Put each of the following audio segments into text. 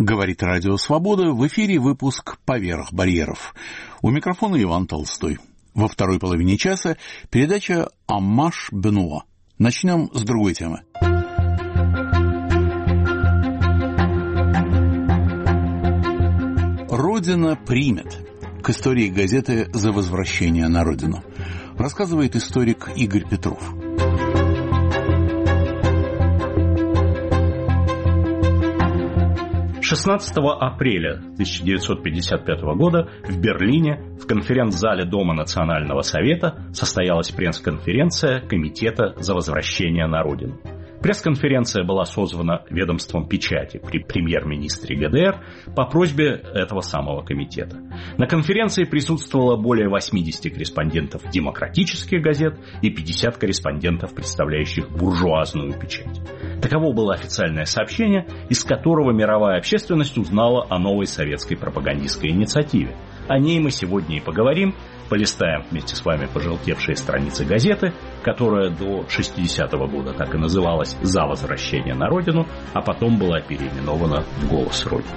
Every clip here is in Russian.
Говорит Радио Свобода, в эфире выпуск «Поверх барьеров». У микрофона Иван Толстой. Во второй половине часа передача «Аммаж Бенуа». Начнем с другой темы. «Родина примет». К истории газеты «За возвращение на родину» рассказывает историк Игорь Петров. 16 апреля 1955 года в Берлине в конференц-зале Дома Национального Совета состоялась пресс-конференция Комитета за возвращение на родину. Пресс-конференция была созвана ведомством печати при премьер-министре ГДР по просьбе этого самого комитета. На конференции присутствовало более 80 корреспондентов демократических газет и 50 корреспондентов, представляющих буржуазную печать. Таково было официальное сообщение, из которого мировая общественность узнала о новой советской пропагандистской инициативе. О ней мы сегодня и поговорим, полистаем вместе с вами пожелтевшие страницы газеты, которая до 60-го года так и называлась «За возвращение на родину», а потом была переименована в «Голос Родины».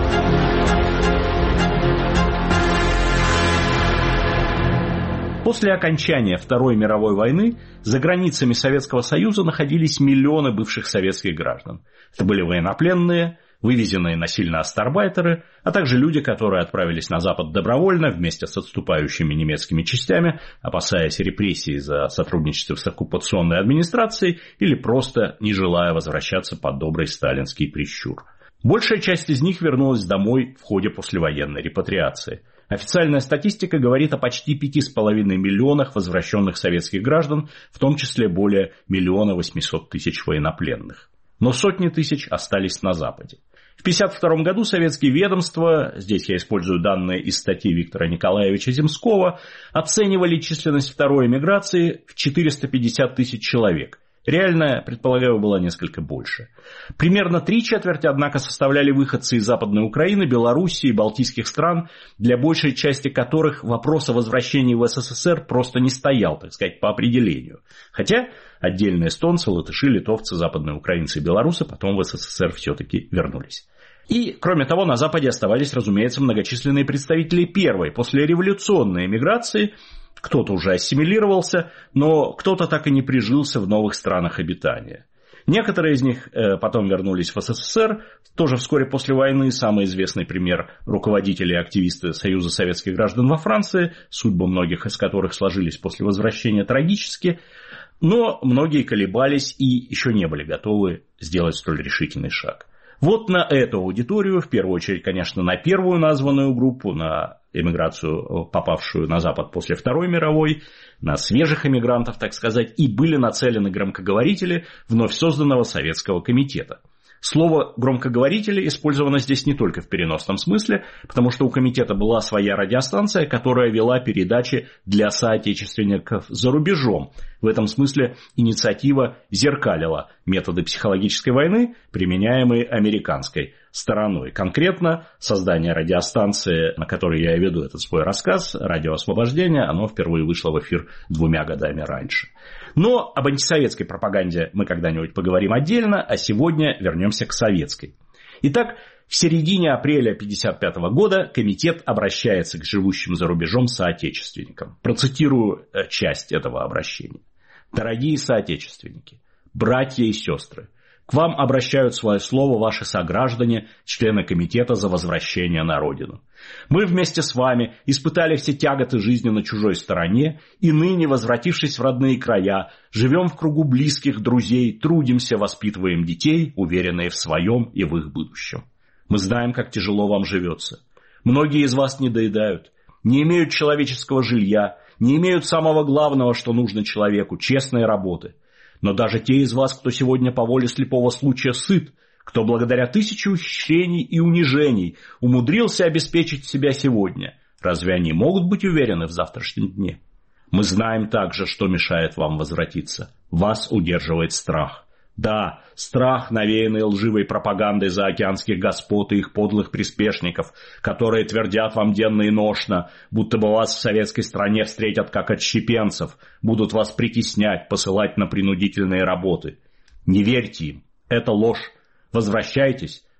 После окончания Второй мировой войны за границами Советского Союза находились миллионы бывших советских граждан. Это были военнопленные, вывезенные насильно астарбайтеры, а также люди, которые отправились на Запад добровольно вместе с отступающими немецкими частями, опасаясь репрессий за сотрудничество с оккупационной администрацией или просто не желая возвращаться под добрый сталинский прищур. Большая часть из них вернулась домой в ходе послевоенной репатриации. Официальная статистика говорит о почти 5,5 миллионах возвращенных советских граждан, в том числе более 1 800 000 военнопленных. Но сотни тысяч остались на Западе. В 1952 году советские ведомства, здесь я использую данные из статьи Виктора Николаевича Земского, оценивали численность второй эмиграции в 450 000 человек. Реальная, предполагаю, была несколько больше. Примерно 3/4, однако, составляли выходцы из Западной Украины, Белоруссии и Балтийских стран, для большей части которых вопрос о возвращении в СССР просто не стоял, так сказать, по определению. Хотя отдельные эстонцы, латыши, литовцы, западные украинцы и белорусы потом в СССР все-таки вернулись. И, кроме того, на Западе оставались, разумеется, многочисленные представители первой послереволюционной эмиграции. Кто-то уже ассимилировался, но кто-то так и не прижился в новых странах обитания. Некоторые из них потом вернулись в СССР, тоже вскоре после войны. Самый известный пример – руководители и активисты Союза советских граждан во Франции, судьбы многих из которых сложились после возвращения трагически. Но многие колебались и еще не были готовы сделать столь решительный шаг. Вот на эту аудиторию, в первую очередь, конечно, на первую названную группу, на эмиграцию, попавшую на Запад после Второй мировой, на свежих эмигрантов, так сказать, и были нацелены громкоговорители вновь созданного Советского комитета. Слово «громкоговорители» использовано здесь не только в переносном смысле, потому что у комитета была своя радиостанция, которая вела передачи для соотечественников за рубежом. В этом смысле инициатива зеркалила методы психологической войны, применяемые американской стороной. Конкретно создание радиостанции, на которой я и веду этот свой рассказ, «Радио Освобождение», оно впервые вышло в эфир 2 годами раньше. Но об антисоветской пропаганде мы когда-нибудь поговорим отдельно, а сегодня вернемся к советской. Итак, в середине апреля 1955 года комитет обращается к живущим за рубежом соотечественникам. Процитирую часть этого обращения. «Дорогие соотечественники, братья и сестры, к вам обращают свое слово ваши сограждане, члены комитета за возвращение на родину. Мы вместе с вами испытали все тяготы жизни на чужой стороне и ныне, возвратившись в родные края, живем в кругу близких, друзей, трудимся, воспитываем детей, уверенные в своем и в их будущем. Мы знаем, как тяжело вам живется. Многие из вас недоедают, не имеют человеческого жилья, не имеют самого главного, что нужно человеку – честной работы. Но даже те из вас, кто сегодня по воле слепого случая сыт, кто благодаря 1000 ухищрений и унижений умудрился обеспечить себя сегодня, разве они могут быть уверены в завтрашнем дне? Мы знаем также, что мешает вам возвратиться. Вас удерживает страх. Да, страх, навеянный лживой пропагандой заокеанских господ и их подлых приспешников, которые твердят вам денно и ношно, будто бы вас в советской стране встретят как отщепенцев, будут вас притеснять, посылать на принудительные работы. Не верьте им, это ложь. Возвращайтесь,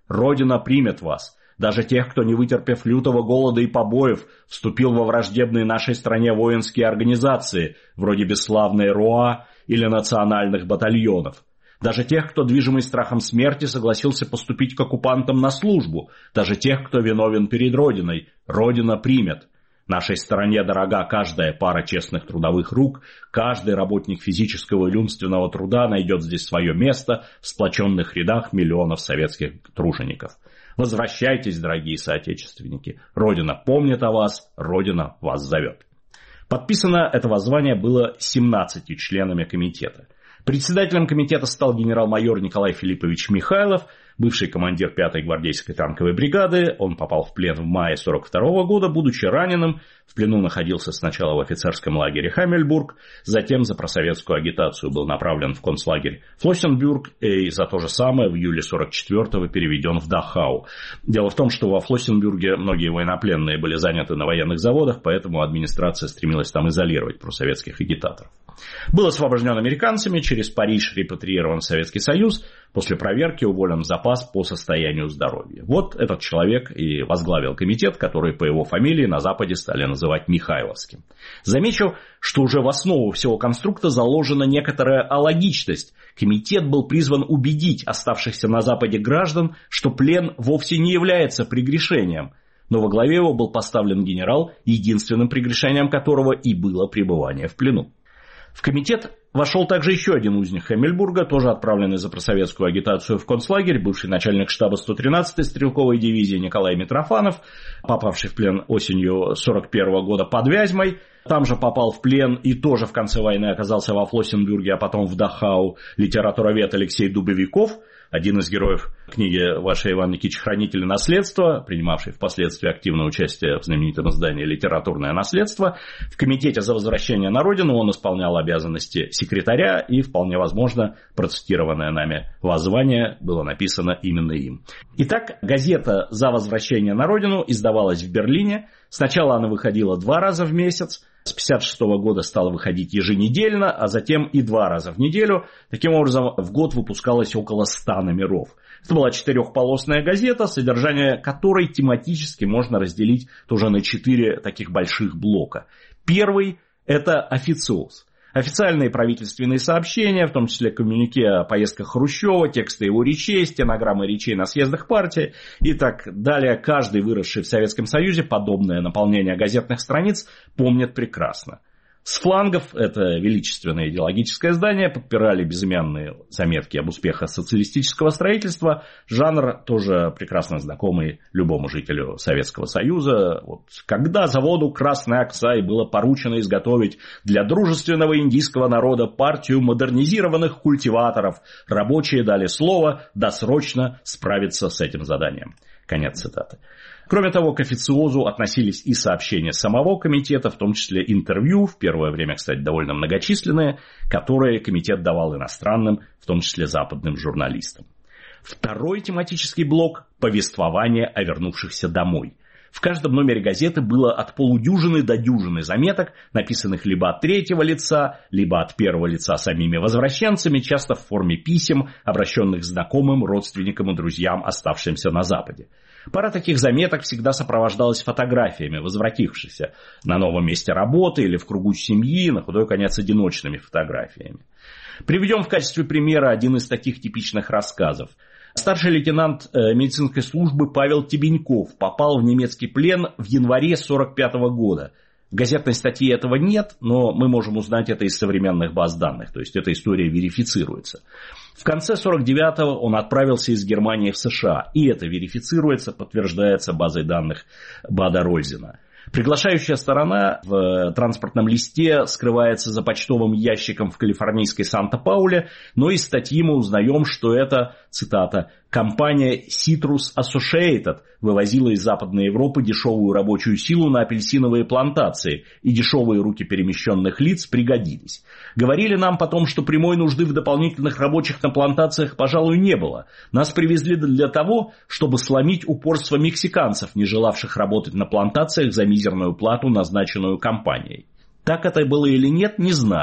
Родина примет вас. Даже тех, кто, не вытерпев лютого голода и побоев, вступил во враждебные нашей стране воинские организации, вроде бесславной РУА или национальных батальонов. Даже тех, кто, движимый страхом смерти, согласился поступить к оккупантам на службу. Даже тех, кто виновен перед Родиной. Родина примет. Нашей стране дорога каждая пара честных трудовых рук, каждый работник физического и умственного труда найдет здесь свое место в сплоченных рядах миллионов советских тружеников. Возвращайтесь, дорогие соотечественники. Родина помнит о вас, Родина вас зовет. Подписано это воззвание было 17 членами комитета. Председателем комитета стал генерал-майор Николай Филиппович Михайлов, бывший командир 5-й гвардейской танковой бригады. Он попал в плен в мае 1942 года, будучи раненым. В плену находился сначала в офицерском лагере Хаммельбург, затем за просоветскую агитацию был направлен в концлагерь Флоссенбюрг и за то же самое в июле 1944 переведен в Дахау. Дело в том, что во Флоссенбюрге многие военнопленные были заняты на военных заводах, поэтому администрация стремилась там изолировать просоветских агитаторов. Был освобожден американцами, через Париж репатриирован в Советский Союз, после проверки уволен в запас по состоянию здоровья. Вот этот человек и возглавил комитет, который по его фамилии на Западе стали называть Михайловским. Замечу, что уже в основу всего конструкта заложена некоторая алогичность. Комитет был призван убедить оставшихся на Западе граждан, что плен вовсе не является прегрешением. Но во главе его был поставлен генерал, единственным прегрешением которого и было пребывание в плену. В комитет вошел также еще один узник Хаммельбурга, тоже отправленный за просоветскую агитацию в концлагерь, бывший начальник штаба 113-й стрелковой дивизии Николай Митрофанов, попавший в плен осенью 1941 года под Вязьмой. Там же попал в плен и тоже в конце войны оказался во Флоссенбюрге, а потом в Дахау литературовед Алексей Дубовиков, один из героев книги вашей, Иван Никитич, «Хранители наследства», принимавший впоследствии активное участие в знаменитом издании «Литературное наследство». В комитете за возвращение на родину он исполнял обязанности секретаря, и, вполне возможно, процитированное нами воззвание было написано именно им. Итак, газета «За возвращение на родину» издавалась в Берлине. Сначала она выходила 2 раза в месяц. С 1956 года стала выходить еженедельно, а затем и 2 раза в неделю. Таким образом, в год выпускалось около 100 номеров. Это была 4-полосная газета, содержание которой тематически можно разделить тоже на 4 таких больших блока. Первый – это официоз. Официальные правительственные сообщения, в том числе коммюнике о поездках Хрущева, тексты его речей, стенограммы речей на съездах партии и так далее. Каждый, выросший в Советском Союзе, подобное наполнение газетных страниц помнит прекрасно. С флангов это величественное идеологическое издание подпирали безымянные заметки об успехах социалистического строительства. Жанр тоже прекрасно знакомый любому жителю Советского Союза. Вот, когда заводу «Красный Аксай» было поручено изготовить для дружественного индийского народа партию модернизированных культиваторов, рабочие дали слово досрочно справиться с этим заданием. Конец цитаты. Кроме того, к официозу относились и сообщения самого комитета, в том числе интервью, в первое время, кстати, довольно многочисленные, которые комитет давал иностранным, в том числе западным журналистам. Второй тематический блок – повествование о вернувшихся домой. В каждом номере газеты было от полудюжины до дюжины заметок, написанных либо от третьего лица, либо от первого лица самими возвращенцами, часто в форме писем, обращенных знакомым, родственникам и друзьям, оставшимся на Западе. Пара таких заметок всегда сопровождалась фотографиями возвратившихся на новом месте работы или в кругу семьи, на худой конец одиночными фотографиями. Приведем в качестве примера один из таких типичных рассказов. Старший лейтенант медицинской службы Павел Тебеньков попал в немецкий плен в январе 1945 года. В газетной статье этого нет, но мы можем узнать это из современных баз данных, то есть эта история верифицируется. В конце 1949-го он отправился из Германии в США, и это верифицируется, подтверждается базой данных Бада-Рользена. Приглашающая сторона в транспортном листе скрывается за почтовым ящиком в калифорнийской Санта-Пауле, но из статьи мы узнаем, что это, цитата, «компания Citrus Associated вывозила из Западной Европы дешевую рабочую силу на апельсиновые плантации, и дешевые руки перемещенных лиц пригодились. Говорили нам потом, что прямой нужды в дополнительных рабочих на плантациях, пожалуй, не было. Нас привезли для того, чтобы сломить упорство мексиканцев, не желавших работать на плантациях за мизерную плату, назначенную компанией. Так это было или нет, не знаю.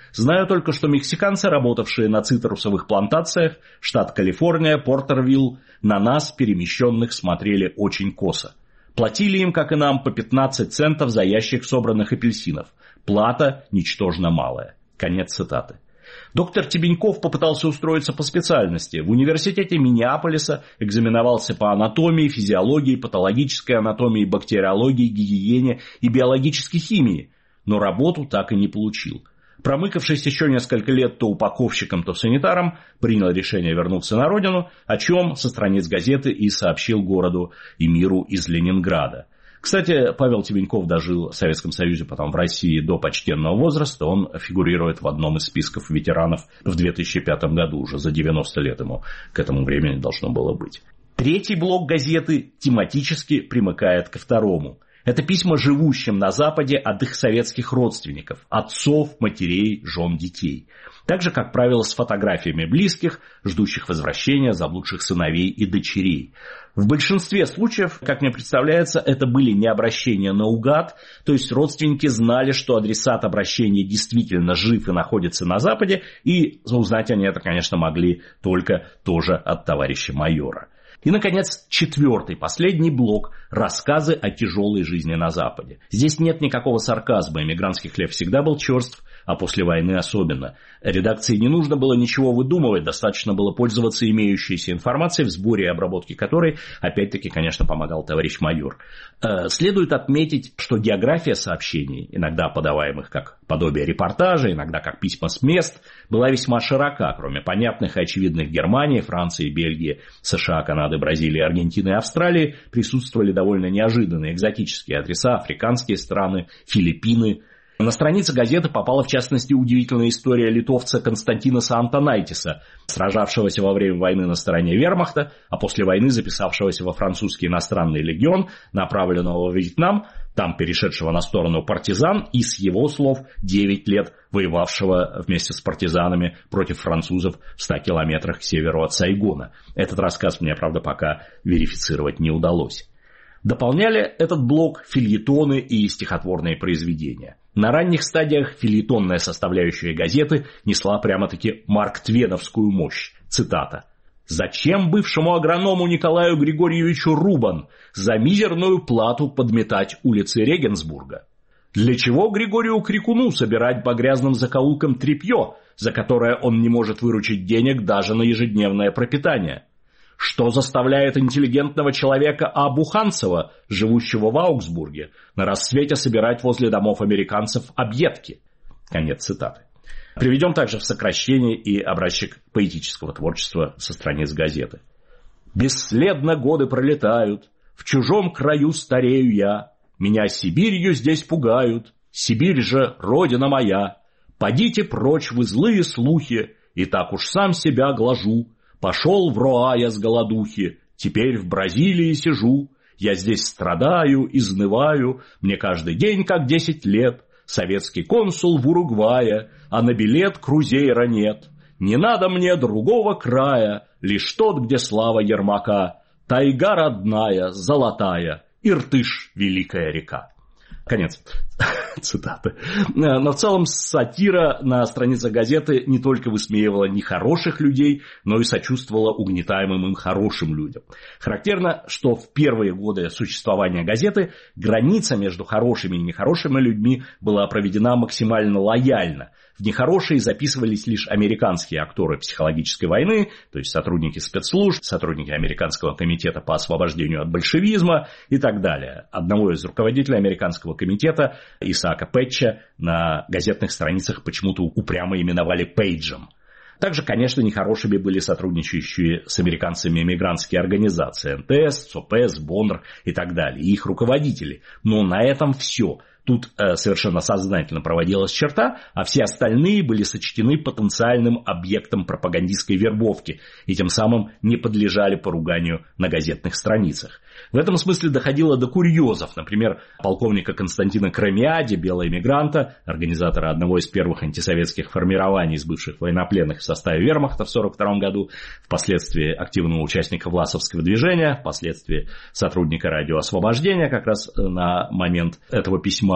Знаю только, что мексиканцы, работавшие на цитрусовых плантациях, штат Калифорния, Портервилл, на нас, перемещенных, смотрели очень косо. Платили им, как и нам, по 15 центов за ящик собранных апельсинов. Плата ничтожно малая». Конец цитаты. Доктор Тебеньков попытался устроиться по специальности. В университете Миннеаполиса экзаменовался по анатомии, физиологии, патологической анатомии, бактериологии, гигиене и биологической химии, но работу так и не получил. Промыкавшись еще несколько лет то упаковщиком, то санитаром, принял решение вернуться на родину, о чем со страниц газеты и сообщил городу и миру из Ленинграда. Кстати, Павел Тебеньков дожил в Советском Союзе, потом в России до почтенного возраста. Он фигурирует в одном из списков ветеранов в 2005 году, уже за 90 лет ему к этому времени должно было быть. Третий блок газеты тематически примыкает ко второму. Это письма живущим на Западе от их советских родственников, отцов, матерей, жен, детей. Также, как правило, с фотографиями близких, ждущих возвращения, заблудших сыновей и дочерей. В большинстве случаев, как мне представляется, это были не обращения наугад, то есть родственники знали, что адресат обращения действительно жив и находится на Западе, и узнать они это, конечно, могли только тоже от товарища майора. И, наконец, четвертый, последний блок – рассказы о тяжелой жизни на Западе. Здесь нет никакого сарказма, эмигрантский хлеб всегда был черств, а после войны особенно. Редакции не нужно было ничего выдумывать, достаточно было пользоваться имеющейся информацией, в сборе и обработке которой, опять-таки, конечно, помогал товарищ майор. Следует отметить, что география сообщений, иногда подаваемых как подобие репортажа, иногда как письма с мест, была весьма широка, кроме понятных и очевидных Германии, Франции, Бельгии, США, Канады, Бразилии, Аргентины и Австралии, присутствовали довольно неожиданные экзотические адреса, африканские страны, Филиппины. На странице газеты попала, в частности, удивительная история литовца Константинаса Антонайтиса, сражавшегося во время войны на стороне вермахта, а после войны записавшегося во французский иностранный легион, направленного в Вьетнам, там перешедшего на сторону партизан и, с его слов, 9 лет воевавшего вместе с партизанами против французов в 100 километрах к северу от Сайгона. Этот рассказ мне, правда, пока верифицировать не удалось. Дополняли этот блок фельетоны и стихотворные произведения. На ранних стадиях фельетонная составляющая газеты несла прямо-таки марк-твеновскую мощь. Цитата. «Зачем бывшему агроному Николаю Григорьевичу Рубан за мизерную плату подметать улицы Регенсбурга? Для чего Григорию Крикуну собирать по грязным закоулкам тряпье, за которое он не может выручить денег даже на ежедневное пропитание? Что заставляет интеллигентного человека А. Буханцева, живущего в Аугсбурге, на рассвете собирать возле домов американцев объедки?» Конец цитаты. Приведем также в сокращение и образчик поэтического творчества со страниц газеты. «Бесследно годы пролетают, в чужом краю старею я, меня Сибирью здесь пугают, Сибирь же родина моя. Подите прочь вы злые слухи, и так уж сам себя глажу. Пошел в Роа я с голодухи, теперь в Бразилии сижу. Я здесь страдаю, изнываю, мне каждый день как 10 лет. Советский консул в Уругвае, а на билет крузейра нет. Не надо мне другого края, лишь тот, где слава Ермака. Тайга родная, золотая, Иртыш, великая река». Конец цитаты. Но в целом сатира на страницах газеты не только высмеивала нехороших людей, но и сочувствовала угнетаемым им хорошим людям. Характерно, что в первые годы существования газеты граница между хорошими и нехорошими людьми была проведена максимально лояльно. В нехорошие записывались лишь американские акторы психологической войны, то есть сотрудники спецслужб, сотрудники Американского комитета по освобождению от большевизма и так далее. Одного из руководителей Американского комитета, Исаака Пэтча, на газетных страницах почему-то упрямо именовали Пейджем. Также, конечно, нехорошими были сотрудничающие с американцами эмигрантские организации НТС, ЦОПЕС, БОНР и так далее, и их руководители. Но на этом все. Тут совершенно сознательно проводилась черта, а все остальные были сочтены потенциальным объектом пропагандистской вербовки и тем самым не подлежали поруганию на газетных страницах. В этом смысле доходило до курьезов. Например, полковника Константина Крамиади, белого эмигранта, организатора одного из первых антисоветских формирований из бывших военнопленных в составе вермахта в 1942 году, впоследствии активного участника Власовского движения, впоследствии сотрудника радио «Освобождения» как раз на момент этого письма.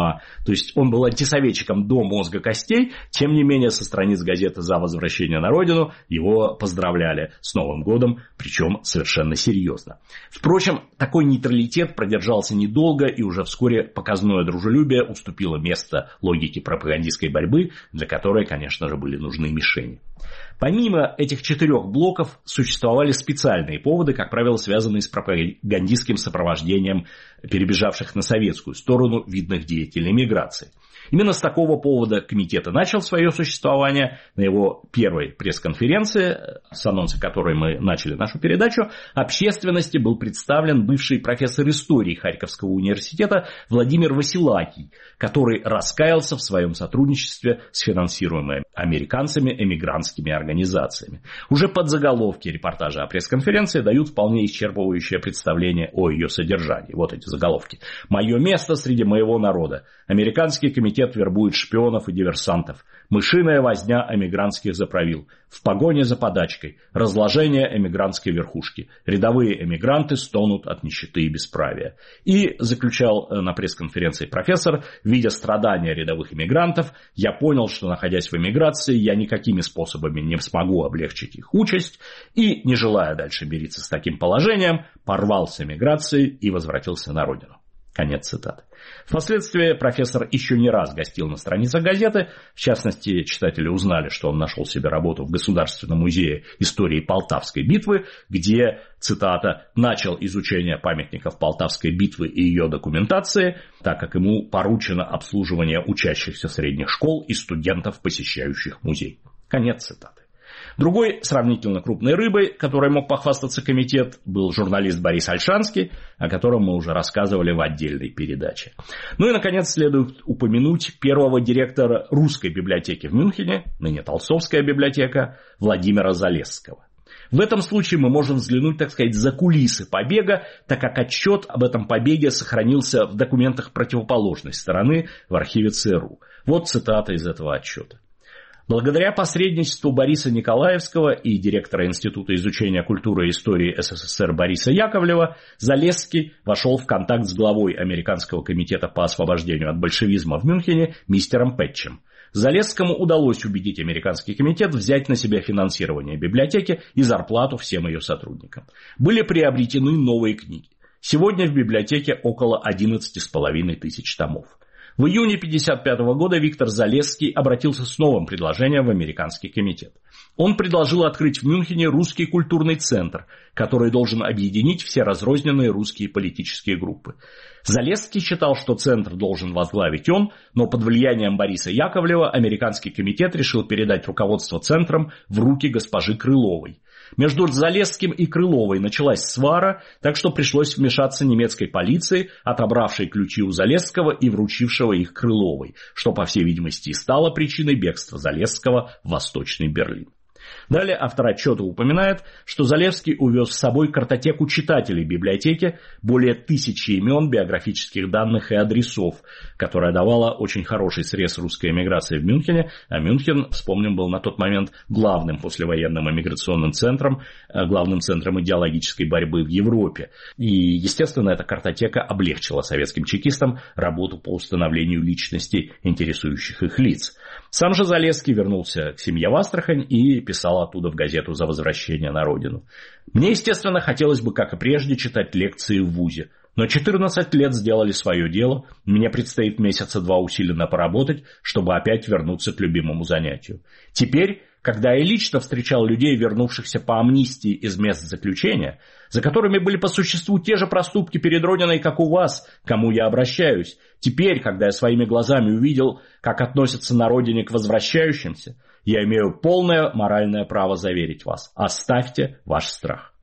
ума, то есть он был антисоветчиком до мозга костей, тем не менее со страниц газеты «За возвращение на родину» его поздравляли с Новым годом, причем совершенно серьезно. Впрочем, такой нейтралитет продержался недолго, и уже вскоре показное дружелюбие уступило место логике пропагандистской борьбы, для которой, конечно же, были нужны мишени. Помимо этих 4 блоков существовали специальные поводы, как правило, связанные с пропагандистским сопровождением перебежавших на советскую сторону видных деятелей миграции. Именно с такого повода комитет и начал свое существование. На его первой пресс-конференции, с анонса которой мы начали нашу передачу, общественности был представлен бывший профессор истории Харьковского университета Владимир Василакий, который раскаялся в своем сотрудничестве с финансируемыми американцами эмигрантскими организациями. Уже подзаголовки репортажа о пресс-конференции дают вполне исчерпывающее представление о ее содержании. Вот эти заголовки. «Мое место среди моего народа. Американский комитет вербует шпионов и диверсантов. Мышиная возня эмигрантских заправил. В погоне за подачкой. Разложение эмигрантской верхушки. Рядовые эмигранты стонут от нищеты и бесправия». И заключал на пресс-конференции профессор: «Видя страдания рядовых эмигрантов, я понял, что, находясь в эмиграции, я никакими способами не смогу облегчить их участь, и, не желая дальше мириться с таким положением, порвал с эмиграцией и возвратился на родину». Конец цитаты. Впоследствии профессор еще не раз гостил на страницах газеты. В частности, читатели узнали, что он нашел себе работу в Государственном музее истории Полтавской битвы, где, цитата, «начал изучение памятников Полтавской битвы и ее документации, так как ему поручено обслуживание учащихся средних школ и студентов, посещающих музей». Конец цитаты. Другой сравнительно крупной рыбой, которой мог похвастаться комитет, был журналист Борис Ольшанский, о котором мы уже рассказывали в отдельной передаче. Ну и, наконец, следует упомянуть первого директора русской библиотеки в Мюнхене, ныне Толстовская библиотека, Владимира Залесского. В этом случае мы можем взглянуть, так сказать, за кулисы побега, так как отчет об этом побеге сохранился в документах противоположной стороны в архиве ЦРУ. Вот цитата из этого отчета. Благодаря посредничеству Бориса Николаевского и директора Института изучения культуры и истории СССР Бориса Яковлева, Залесский вошел в контакт с главой Американского комитета по освобождению от большевизма в Мюнхене мистером Пэтчем. Залесскому удалось убедить американский комитет взять на себя финансирование библиотеки и зарплату всем ее сотрудникам. Были приобретены новые книги. Сегодня в библиотеке около 11,5 тысяч томов. В июне 1955 года Виктор Залесский обратился с новым предложением в американский комитет. Он предложил открыть в Мюнхене русский культурный центр, который должен объединить все разрозненные русские политические группы. Залесский считал, что центр должен возглавить он, но под влиянием Бориса Яковлева американский комитет решил передать руководство центром в руки госпожи Крыловой. Между Залесским и Крыловой началась свара, так что пришлось вмешаться немецкой полиции, отобравшей ключи у Залесского и вручившего их Крыловой, что, по всей видимости, и стало причиной бегства Залесского в Восточный Берлин. Далее автор отчета упоминает, что Залесский увез с собой картотеку читателей библиотеки, более 1000 имен, биографических данных и адресов, которая давала очень хороший срез русской эмиграции в Мюнхене, а Мюнхен, вспомним, был на тот момент главным послевоенным эмиграционным центром, главным центром идеологической борьбы в Европе. И, естественно, эта картотека облегчила советским чекистам работу по установлению личностей интересующих их лиц. Сам же Залесский вернулся к семье в Астрахань и писал оттуда в газету «За возвращение на родину». Мне, естественно, хотелось бы, как и прежде, читать лекции в вузе. Но 14 лет сделали свое дело, мне предстоит месяца 2 усиленно поработать, чтобы опять вернуться к любимому занятию. Теперь, когда я лично встречал людей, вернувшихся по амнистии из мест заключения, за которыми были по существу те же проступки перед Родиной, как у вас, к кому я обращаюсь, теперь, когда я своими глазами увидел, как относятся на родине к возвращающимся, я имею полное моральное право заверить вас. Оставьте ваш страх.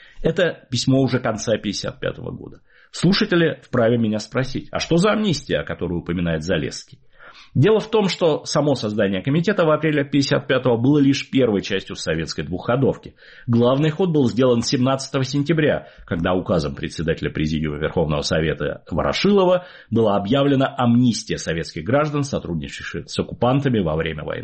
Это письмо уже конца 1955 года. Слушатели вправе меня спросить, а что за амнистия, о которой упоминает Залесский? Дело в том, что само создание комитета в апреле 1955-го было лишь первой частью советской двухходовки. Главный ход был сделан 17 сентября, когда указом председателя Президиума Верховного Совета Ворошилова была объявлена амнистия советских граждан, сотрудничавших с оккупантами во время войны.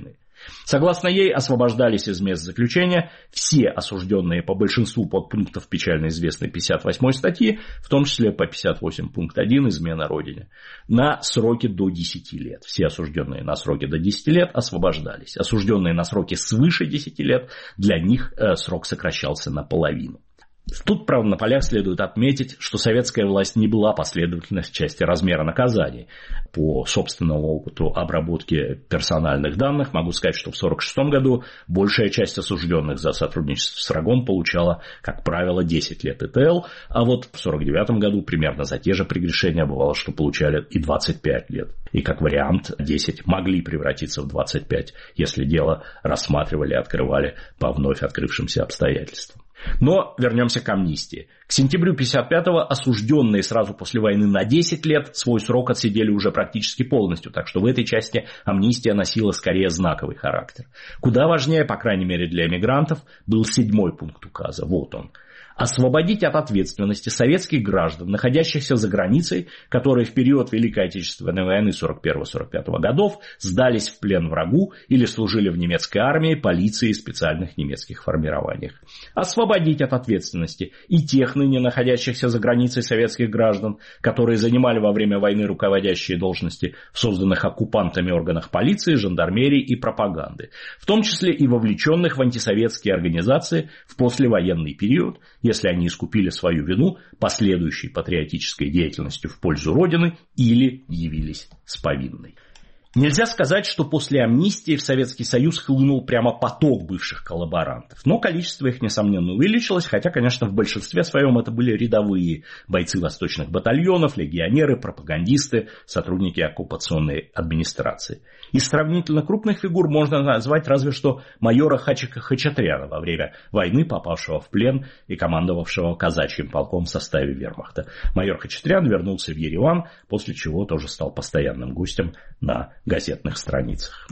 Согласно ей, освобождались из мест заключения все осужденные по большинству подпунктов печально известной 58 статьи, в том числе по 58 пункт 1 «Измена Родине», на сроки до 10 лет. Все осужденные на сроки до 10 лет освобождались. Осужденные на сроки свыше 10 лет, для них срок сокращался наполовину. Тут, правда, на полях следует отметить, что советская власть не была последовательна в части размера наказаний. По собственному опыту обработки персональных данных могу сказать, что в 1946 году большая часть осужденных за сотрудничество с врагом получала, как правило, 10 лет ИТЛ, а вот в 1949 году примерно за те же прегрешения бывало, что получали и 25 лет. И как вариант 10 могли превратиться в 25, если дело рассматривали и открывали по вновь открывшимся обстоятельствам. Но вернемся к амнистии. К сентябрю 1955-го осужденные сразу после войны на 10 лет свой срок отсидели уже практически полностью, так что в этой части амнистия носила скорее знаковый характер. Куда важнее, по крайней мере для эмигрантов, был 7-й пункт указа. Вот он. Освободить от ответственности советских граждан, находящихся за границей, которые в период Великой Отечественной войны 1941-1945 годов сдались в плен врагу или служили в немецкой армии, полиции и специальных немецких формированиях. Освободить от ответственности и тех ныне находящихся за границей советских граждан, которые занимали во время войны руководящие должности в созданных оккупантами органах полиции, жандармерии и пропаганды, в том числе и вовлеченных в антисоветские организации в послевоенный период, если они искупили свою вину последующей патриотической деятельностью в пользу Родины или явились с повинной. Нельзя сказать, что после амнистии в Советский Союз хлынул прямо поток бывших коллаборантов. Но количество их, несомненно, увеличилось, хотя, конечно, в большинстве своем это были рядовые бойцы восточных батальонов, легионеры, пропагандисты, сотрудники оккупационной администрации. Из сравнительно крупных фигур можно назвать разве что майора Хачика Хачатряна, во время войны попавшего в плен и командовавшего казачьим полком в составе вермахта. Майор Хачатрян вернулся в Ереван, после чего тоже стал постоянным гостем на газетных страницах.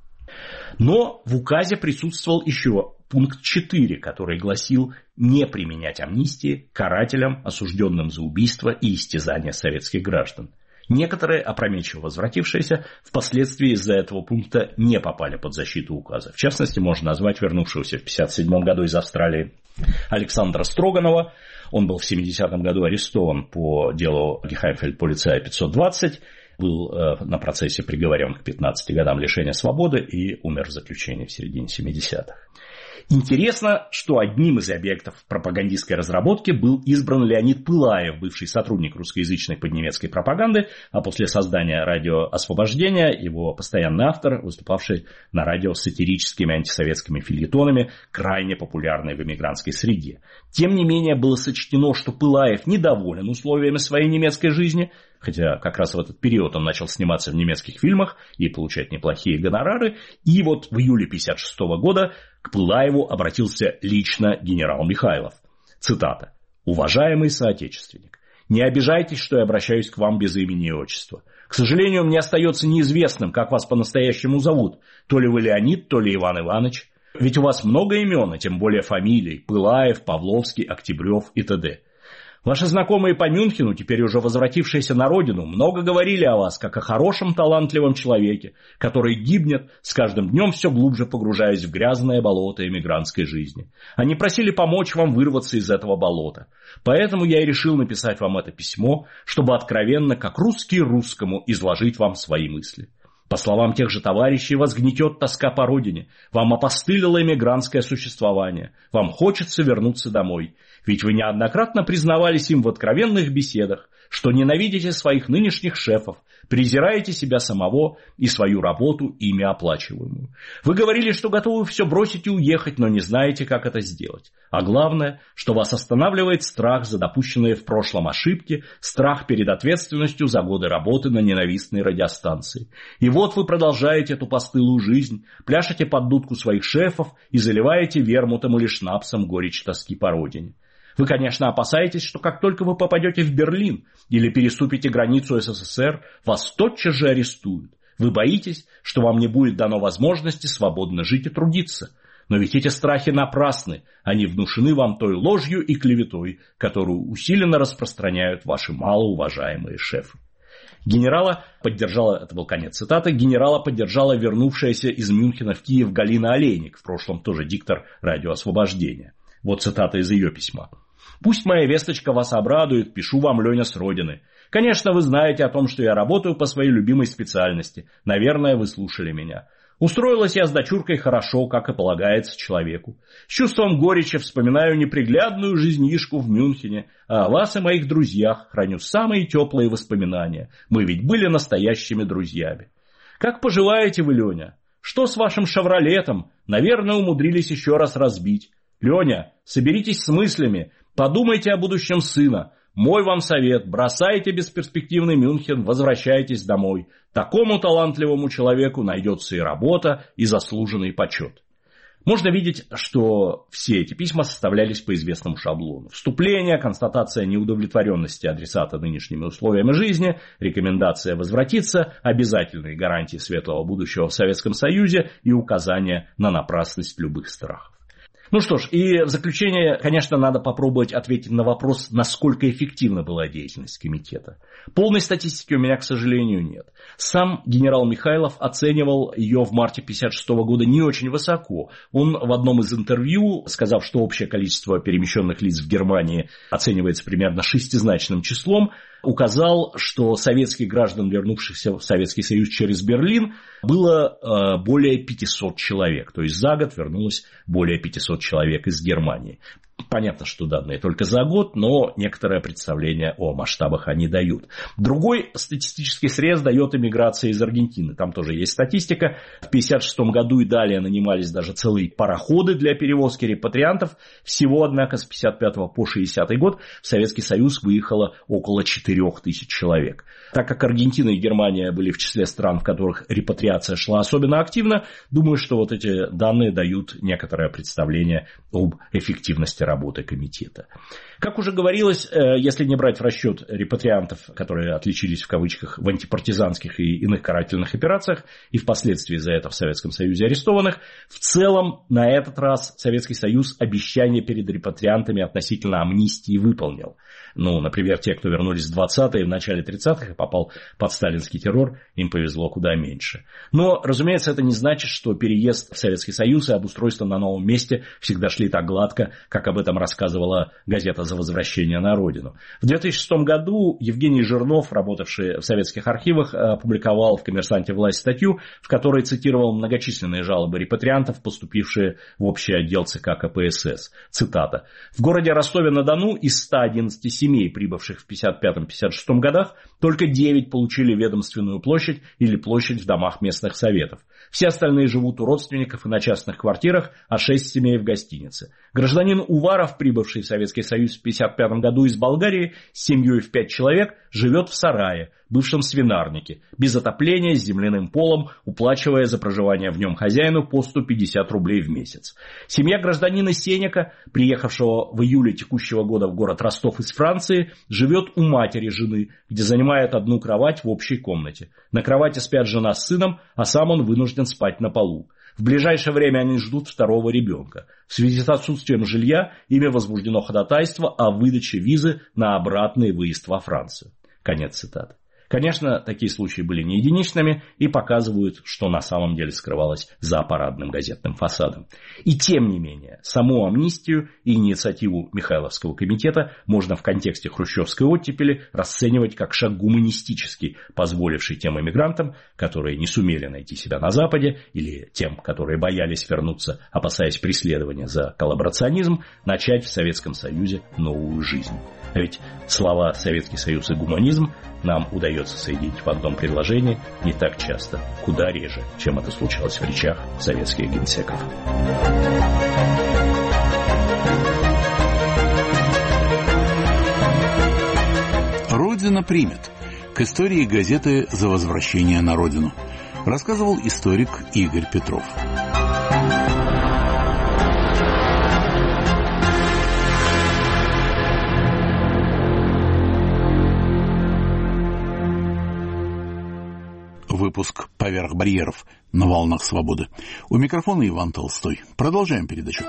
Но в указе присутствовал еще пункт 4, который гласил не применять амнистии карателям, осужденным за убийство и истязание советских граждан. Некоторые, опрометчиво возвратившиеся, впоследствии из-за этого пункта не попали под защиту указа. В частности, можно назвать вернувшегося в 1957 году из Австралии Александра Строганова. Он был в 1970 году арестован по делу Гехаймфельд-полицая 520, был на процессе приговорен к 15 годам лишения свободы и умер в заключении в середине 70-х. Интересно, что одним из объектов пропагандистской разработки был избран Леонид Пылаев, бывший сотрудник русскоязычной поднемецкой пропаганды, а после создания «Радио Освобождения» его постоянный автор, выступавший на радио с сатирическими антисоветскими фельетонами, крайне популярный в эмигрантской среде. Тем не менее, было сочтено, что Пылаев недоволен условиями своей немецкой жизни, хотя как раз в этот период он начал сниматься в немецких фильмах и получать неплохие гонорары, и вот в июле 1956 года к Пылаеву обратился лично генерал Михайлов. Цитата. «Уважаемый соотечественник, не обижайтесь, что я обращаюсь к вам без имени и отчества. К сожалению, мне остается неизвестным, как вас по-настоящему зовут, то ли вы Леонид, то ли Иван Иванович. Ведь у вас много имен, а тем более фамилий: Пылаев, Павловский, Октябрев и т.д. Ваши знакомые по Мюнхену, теперь уже возвратившиеся на родину, много говорили о вас, как о хорошем, талантливом человеке, который гибнет, с каждым днем все глубже погружаясь в грязное болото эмигрантской жизни. Они просили помочь вам вырваться из этого болота. Поэтому я и решил написать вам это письмо, чтобы откровенно, как русский русскому, изложить вам свои мысли. По словам тех же товарищей, вас гнетет тоска по родине, вам опостылило эмигрантское существование, вам хочется вернуться домой. Ведь вы неоднократно признавались им в откровенных беседах, что ненавидите своих нынешних шефов, презираете себя самого и свою работу, ими оплачиваемую. Вы говорили, что готовы все бросить и уехать, но не знаете, как это сделать. А главное, что вас останавливает страх за допущенные в прошлом ошибки, страх перед ответственностью за годы работы на ненавистной радиостанции. И вот вы продолжаете эту постылую жизнь, пляшете под дудку своих шефов и заливаете вермутом или шнапсом горечь тоски по родине. Вы, конечно, опасаетесь, что как только вы попадете в Берлин или переступите границу СССР, вас тотчас же арестуют. Вы боитесь, что вам не будет дано возможности свободно жить и трудиться. Но ведь эти страхи напрасны, они внушены вам той ложью и клеветой, которую усиленно распространяют ваши малоуважаемые шефы. Генерала поддержала, это был конец цитаты, генерала поддержала вернувшаяся из Мюнхена в Киев Галина Олейник, в прошлом тоже диктор «Радио Освобождения». Вот цитата из ее письма. «Пусть моя весточка вас обрадует, пишу вам, Леня, с родины. Конечно, вы знаете о том, что я работаю по своей любимой специальности. Наверное, вы слушали меня. Устроилась я с дочуркой хорошо, как и полагается человеку. С чувством горечи вспоминаю неприглядную жизнишку в Мюнхене, а о вас и моих друзьях храню самые теплые воспоминания. Мы ведь были настоящими друзьями. Как поживаете вы, Леня? Что с вашим «Шевролетом»? Наверное, умудрились еще раз разбить. Леня, соберитесь с мыслями, подумайте о будущем сына. Мой вам совет, бросайте бесперспективный Мюнхен, возвращайтесь домой. Такому талантливому человеку найдется и работа, и заслуженный почет». Можно видеть, что все эти письма составлялись по известному шаблону. Вступление, констатация неудовлетворенности адресата нынешними условиями жизни, рекомендация возвратиться, обязательные гарантии светлого будущего в Советском Союзе и указание на напрасность любых страхов. Ну что ж, и в заключение, конечно, надо попробовать ответить на вопрос, насколько эффективна была деятельность комитета. Полной статистики у меня, к сожалению, нет. Сам генерал Михайлов оценивал ее в марте 1956 года не очень высоко. Он в одном из интервью, сказав, что общее количество перемещенных лиц в Германии оценивается примерно шестизначным числом, указал, что советских граждан, вернувшихся в Советский Союз через Берлин, было более 500 человек. То есть за год вернулось более 500 человек из Германии. Понятно, что данные только за год, но некоторое представление о масштабах они дают. Другой статистический срез дает эмиграция из Аргентины. Там тоже есть статистика. В 1956 году и далее нанимались даже целые пароходы для перевозки репатриантов. Всего, однако, с 1955 по 1960 год в Советский Союз выехало около 4000 человек. Так как Аргентина и Германия были в числе стран, в которых репатриация шла особенно активно, думаю, что вот эти данные дают некоторое представление об эффективности работы комитета. Как уже говорилось, если не брать в расчет репатриантов, которые отличились в кавычках в антипартизанских и иных карательных операциях, и впоследствии за это в Советском Союзе арестованных, в целом на этот раз Советский Союз обещание перед репатриантами относительно амнистии выполнил. Ну, например, те, кто вернулись в 20-е, в начале 30-х и попал под сталинский террор, им повезло куда меньше. Но, разумеется, это не значит, что переезд в Советский Союз и обустройство на новом месте всегда шли так гладко, как об этом рассказывала газета «За возвращение на родину». В 2006 году Евгений Жирнов, работавший в советских архивах, опубликовал в «Коммерсанте» власть статью, в которой цитировал многочисленные жалобы репатриантов, поступившие в общий отдел ЦК КПСС. Цитата. «В городе Ростове-на-Дону из 111 семей, прибывших в 1955-1956 годах, только 9 получили ведомственную площадь или площадь в домах местных советов. Все остальные живут у родственников и на частных квартирах, а 6 семей в гостинице. Гражданин Уваров, прибывший в Советский Союз в 1955 году из Болгарии, с семьей в 5 человек, живет в сарае, бывшем свинарнике, без отопления, с земляным полом, уплачивая за проживание в нем хозяину по 150 рублей в месяц. Семья гражданина Сенека, приехавшего в июле текущего года в город Ростов из Франции, живет у матери жены, где занимает одну кровать в общей комнате. На кровати спят жена с сыном, а сам он вынужден спать на полу. В ближайшее время они ждут второго ребенка. В связи с отсутствием жилья ими возбуждено ходатайство о выдаче визы на обратный выезд во Францию». Конец цитаты. Конечно, такие случаи были не единичными и показывают, что на самом деле скрывалось за парадным газетным фасадом. И тем не менее, саму амнистию и инициативу Михайловского комитета можно в контексте хрущевской оттепели расценивать как шаг гуманистический, позволивший тем эмигрантам, которые не сумели найти себя на Западе, или тем, которые боялись вернуться, опасаясь преследования за коллаборационизм, начать в Советском Союзе новую жизнь. А ведь слова «Советский Союз» и «гуманизм» нам удается соединить в одном предложении не так часто, куда реже, чем это случалось в речах советских генсеков. Родина примет. К истории газеты «За возвращение на родину» рассказывал историк Игорь Петров. Выпуск «Поверх барьеров» на волнах свободы. У микрофона Иван Толстой. Продолжаем передачу.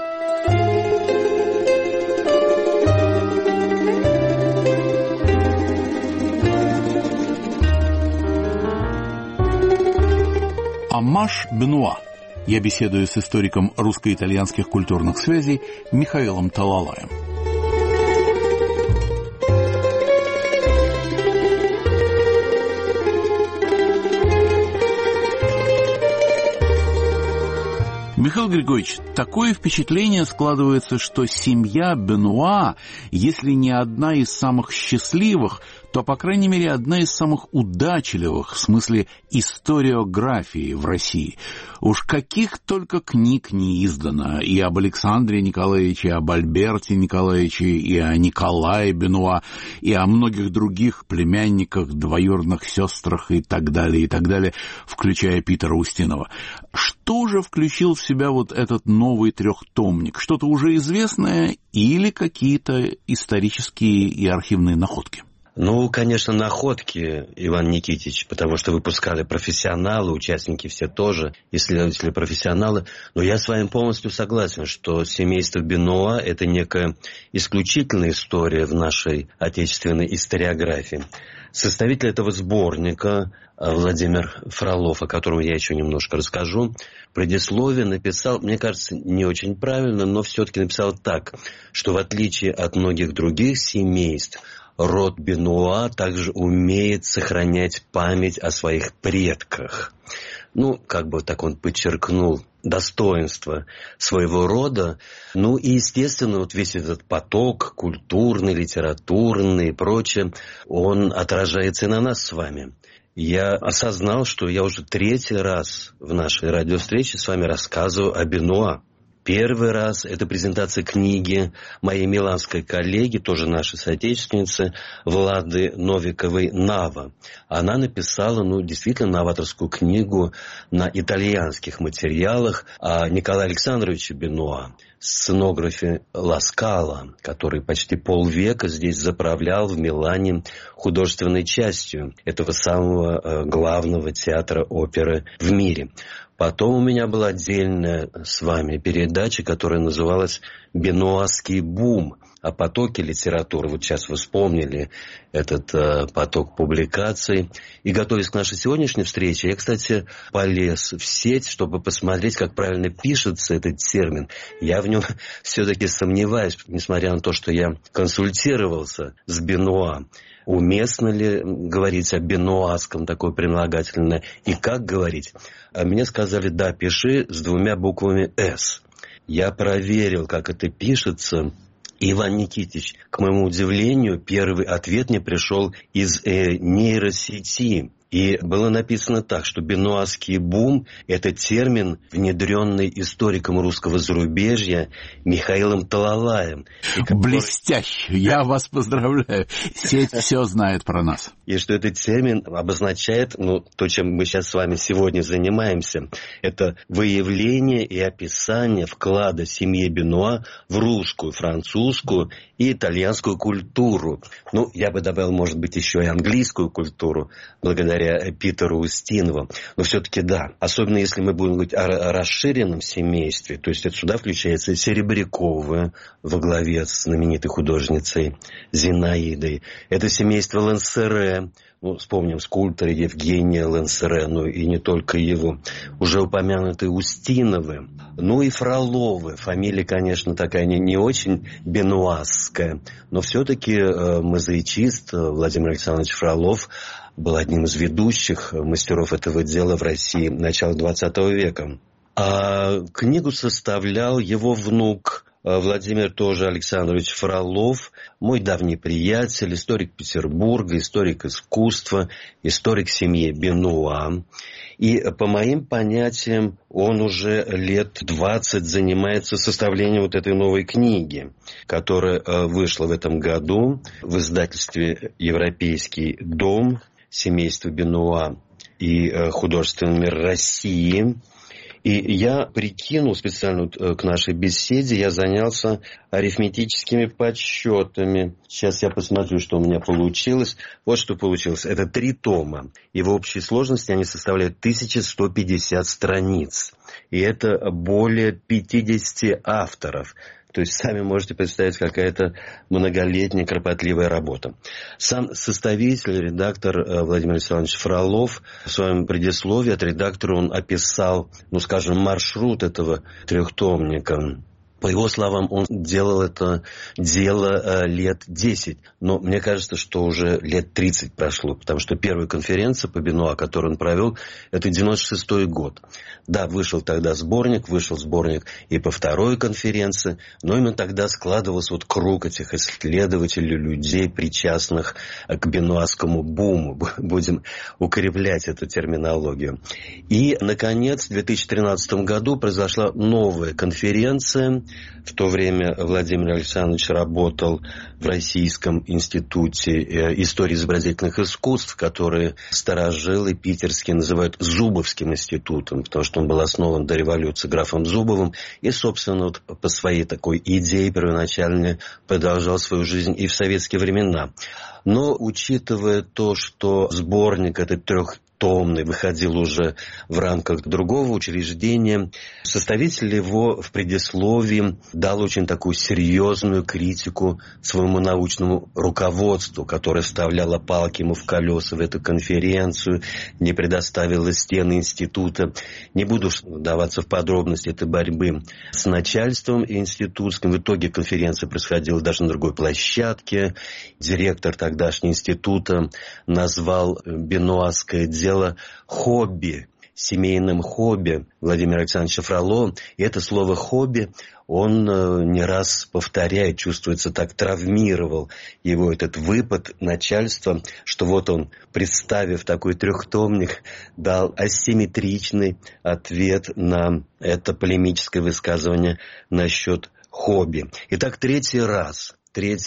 Аммаш Бенуа. Я беседую с историком русско-итальянских культурных связей Михаилом Талалаем. Михаил Григорьевич, такое впечатление складывается, что семья Бенуа, если не одна из самых счастливых, то, по крайней мере, одна из самых удачливых в смысле историографии в России. Уж каких только книг не издано и об Александре Николаевиче, и об Альберте Николаевиче, и о Николае Бенуа, и о многих других племянниках, двоюродных сестрах и так далее, включая Питера Устинова. Что же включил в себя вот этот новый трехтомник? Что-то уже известное или какие-то исторические и архивные находки? Ну, конечно, находки, Иван Никитич, потому что выпускали профессионалы, участники все тоже, исследователи профессионалы. Но я с вами полностью согласен, что семейство Бенуа – это некая исключительная история в нашей отечественной историографии. Составитель этого сборника Владимир Фролов, о котором я еще немножко расскажу, в предисловии написал, мне кажется, не очень правильно, но все-таки написал так, что в отличие от многих других семейств, род Бенуа также умеет сохранять память о своих предках. Ну, как бы так он подчеркнул достоинство своего рода. Ну и, естественно, вот весь этот поток культурный, литературный и прочее, он отражается и на нас с вами. Я осознал, что я уже третий раз в нашей радиовстрече с вами рассказываю о Бенуа. Первый раз это презентация книги моей миланской коллеги, тоже нашей соотечественницы, Влады Новиковой «Нава». Она написала, действительно, новаторскую книгу на итальянских материалах о Николае Александровиче Бенуа, сценографе Ла Скала, который почти полвека здесь заправлял в Милане художественной частью этого самого главного театра оперы в мире. Потом у меня была отдельная с вами передача, которая называлась «Бенуаский бум», о потоке литературы. Вот сейчас вы вспомнили этот поток публикаций. И готовясь к нашей сегодняшней встрече, я, кстати, полез в сеть, чтобы посмотреть, как правильно пишется этот термин. Я в нем все-таки сомневаюсь, несмотря на то, что я консультировался с Бенуа. Уместно ли говорить о бенуаском, такое прилагательное, и как говорить? А мне сказали, да, пиши с 2 буквами «С». Я проверил, как это пишется. Иван Никитич, к моему удивлению, первый ответ мне пришел из нейросети. И было написано так, что бенуаский бум – это термин, внедренный историком русского зарубежья Михаилом Талалаем. Блестяще! Я вас поздравляю. Сеть все знает про нас. И что этот термин обозначает, то, чем мы сейчас с вами сегодня занимаемся, это выявление и описание вклада семьи Бенуа в русскую, французскую и итальянскую культуру. Я бы добавил, может быть, еще и английскую культуру, благодаря Питеру Устинову. Но все-таки да, особенно если мы будем говорить о расширенном семействе, то есть это сюда включается Серебрякова во главе с знаменитой художницей Зинаидой. Это семейство Лансере, вспомним скульптора Евгения Лансере, и не только его, уже упомянутые Устиновы, и Фроловы. Фамилия, конечно, такая не очень бенуасская, но все-таки мозаичист Владимир Александрович Фролов был одним из ведущих мастеров этого дела в России начала XX века. А книгу составлял его внук Владимир тоже Александрович Фролов, мой давний приятель, историк Петербурга, историк искусства, историк семьи Бенуа. И по моим понятиям он уже лет 20 занимается составлением вот этой новой книги, которая вышла в этом году в издательстве «Европейский дом», семейство Бенуа и художественный мир России. И я прикинул специально к нашей беседе, я занялся арифметическими подсчетами. Сейчас я посмотрю, что у меня получилось. Вот что получилось. Это 3 тома. И в общей сложности они составляют 1150 страниц. И это более 50 авторов. То есть сами можете представить, какая-то многолетняя кропотливая работа. Сам составитель, редактор Владимир Александрович Фролов в своем предисловии от редактора он описал, маршрут этого трехтомника. По его словам, он делал это дело лет 10. Но мне кажется, что уже лет 30 прошло. Потому что первая конференция по Бенуа, которую он провел, это 96-й год. Да, вышел сборник и по второй конференции. Но именно тогда складывался круг этих исследователей, людей, причастных к бенуасскому буму. Будем укреплять эту терминологию. И, наконец, в 2013 году произошла новая конференция. В то время Владимир Александрович работал в Российском институте истории изобразительных искусств, который старожилы питерские называют Зубовским институтом, потому что он был основан до революции графом Зубовым и, собственно, по своей такой идее первоначальной продолжал свою жизнь и в советские времена. Но, учитывая то, что сборник этот трехтомный выходил уже в рамках другого учреждения, составитель его в предисловии дал очень такую серьезную критику своему научному руководству, которое вставляло палки ему в колеса в эту конференцию, не предоставило стены института. Не буду вдаваться в подробности этой борьбы с начальством институтским. В итоге конференция происходила даже на другой площадке. Директор тогдашнего института назвал бенуасское дело хобби, семейным хобби Владимира Александровича Фролова. И это слово «хобби» он не раз повторяет, чувствуется, так травмировал его этот выпад начальства, что вот он, представив такой трехтомник, дал асимметричный ответ на это полемическое высказывание насчет хобби. Итак, третий раз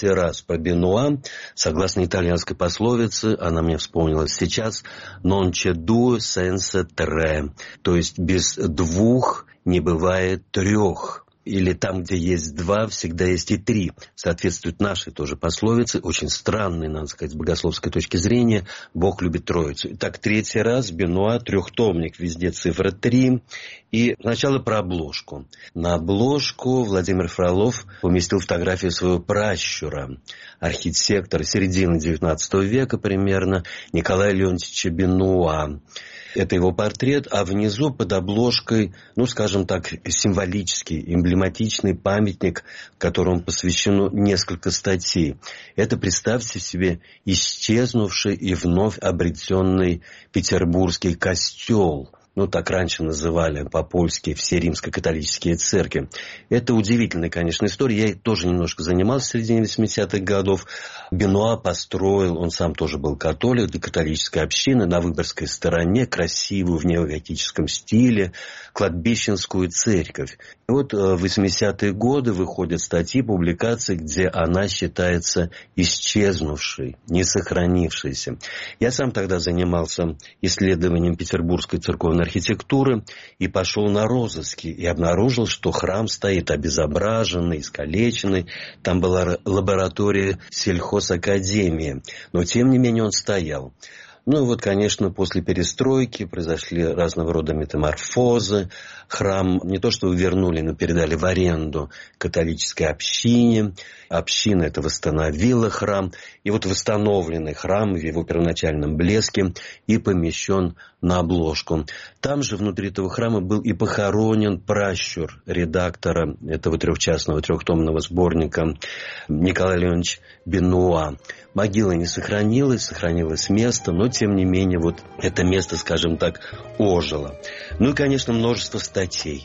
по Бенуа, согласно итальянской пословице, она мне вспомнилась сейчас, «non c'è due senza tre», то есть без двух не бывает трех. Или там, где есть два, всегда есть и три. Соответствует нашей тоже пословице, очень странной, надо сказать, с богословской точки зрения. Бог любит троицу. Итак, третий раз Бенуа, трехтомник, везде цифра 3. И сначала про обложку. На обложку Владимир Фролов поместил фотографию своего пращура, архитектора середины XIX века примерно, Николая Леонтьевича Бенуа. Это его портрет, а внизу под обложкой, скажем так, символический, эмблематичный памятник, которому посвящено несколько статей. Это, представьте себе, исчезнувший и вновь обретенный петербургский костел. Так раньше называли по-польски все римско-католические церкви. Это удивительная, конечно, история. Я тоже немножко занимался в середине 80-х годов. Бенуа построил, он сам тоже был католик, для католической общины на Выборгской стороне, красивую в неоготическом стиле, кладбищенскую церковь. И вот в 80-е годы выходят статьи, публикации, где она считается исчезнувшей, не сохранившейся. Я сам тогда занимался исследованием петербургской церковной архитектуры и пошел на розыски и обнаружил, что храм стоит обезображенный, искалеченный. Там была лаборатория сельхозакадемии, но тем не менее он стоял. Конечно, после перестройки произошли разного рода метаморфозы. Храм не то что вернули, но передали в аренду католической общине. Община это восстановила храм. И вот восстановленный храм в его первоначальном блеске и помещен на обложку. Там же внутри этого храма был и похоронен пращур редактора этого трехчастного трехтомного сборника Николай Леонидович Бенуа. Могила не сохранилась место, но тем не менее вот это место, скажем так, ожило. И, конечно, множество статей.